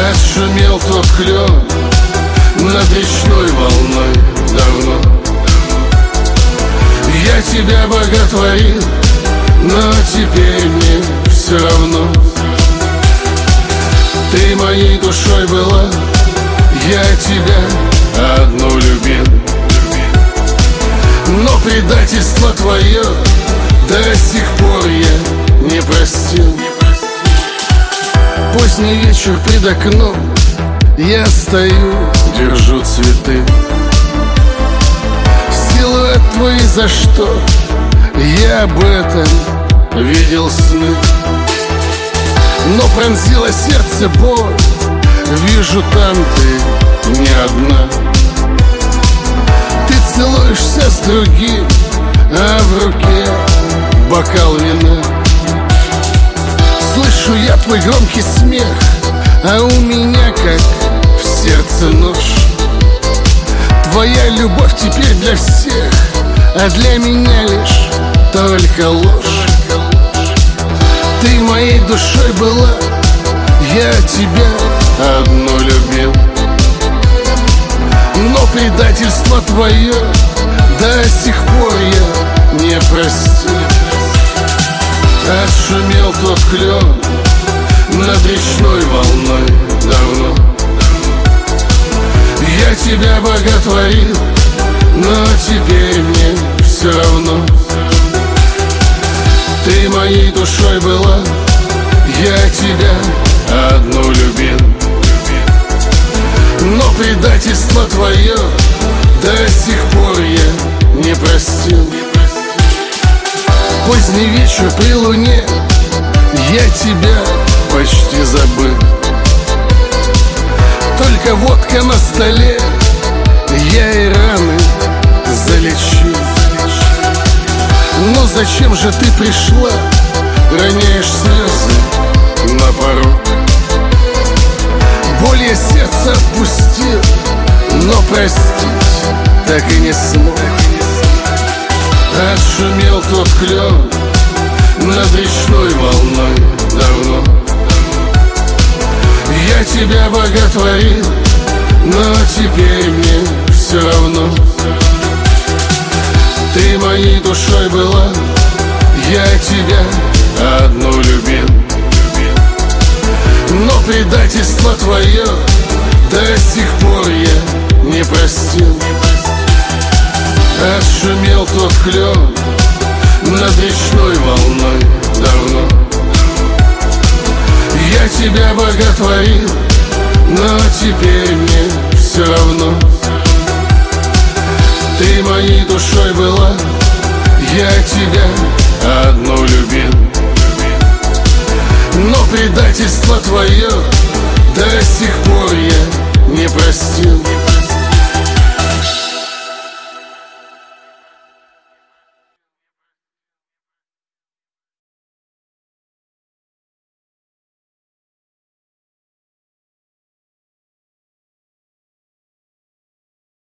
Отшумел тот клен над речной волной давно. Я тебя боготворил, но теперь мне все равно. Ты моей душой была, я тебя одну любил. Но предательство твое до сих пор я не простил. Поздний вечер пред окном, я стою, держу цветы. Силуэт твой за что, я об этом видел сны. Но пронзило сердце боль, вижу, там ты не одна. Ты целуешься с другим, а в руке бокал вина. Слышу я твой громкий смех, а у меня как в сердце нож. Твоя любовь теперь для всех, а для меня лишь только ложь. Ты моей душой была, я тебя одну любил. Но предательство твое до сих пор я не простил. Отшумел тот клен над речной волной давно. Я тебя боготворил, но теперь мне все равно. Ты моей душой была, я тебя одну любил. Но предательство твое до сих пор я не простил. Поздний вечер при луне, я тебя почти забыл. Только водка на столе, я и раны залечил. Но зачем же ты пришла, роняешь слезы на порог? Боль я сердце отпустил, но простить так и не смог. Отшумел тот клен над речной волной давно. Я тебя боготворил, но теперь мне все равно. Ты моей душой была, я тебя одну любил. Но предательство твое до сих пор я не простил. Отшумел тот клен над речной волной давно. Я тебя боготворил, но теперь мне все равно. Ты моей душой была, я тебя одну любил. Но предательство твое до сих пор я не простил.